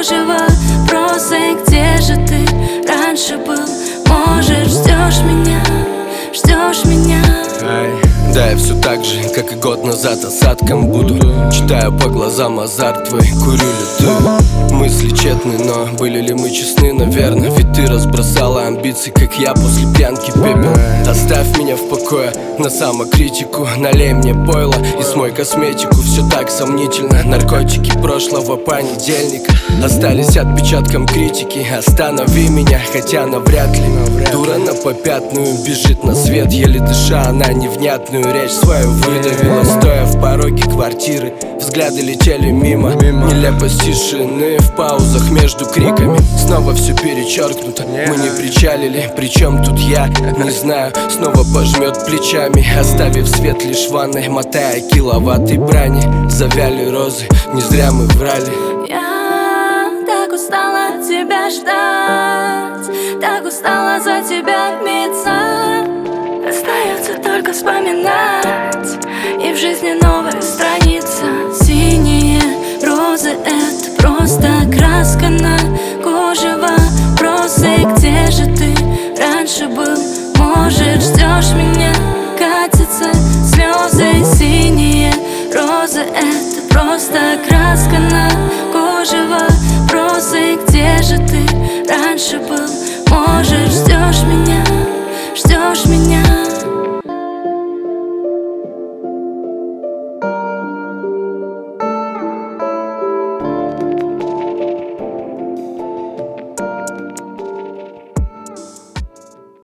кружево, вопросы, где же ты раньше был? Может, ждешь меня, ждешь меня? Да, я все так же, как и год назад, осадком буду. Читаю по глазам азарт твой, курю ли ты? Мысли тщетны, но были ли мы честны, наверное? Ведь ты разбросала амбиции, как я после пьянки пепел. Оставь меня в покое на самокритику, налей мне пойло и смой косметику. Все так сомнительно, наркотики прошлого понедельника остались отпечатком критики. Останови меня, хотя навряд ли. Дура на попятную бежит на свет, еле дыша, она невнятную речь свою выдавила, стоя в пороге квартиры. Взгляды летели мимо, нелепость тишины в паузах между криками. Снова все перечеркнуто, мы не причалили. Причем тут я, не знаю, снова пожмет плечами, оставив свет лишь в ванной, мотая киловатты брани. Завяли розы, не зря мы врали. Я так устала тебя ждать, так устала за тебя биться. Остается только вспоминать, и в жизни новая страница. Синие розы — это просто краска на кружево, вопросы, где же ты раньше был? Может, ждешь меня? Катятся слезы. Синие розы — это просто краска на кружево, вопросы, где же ты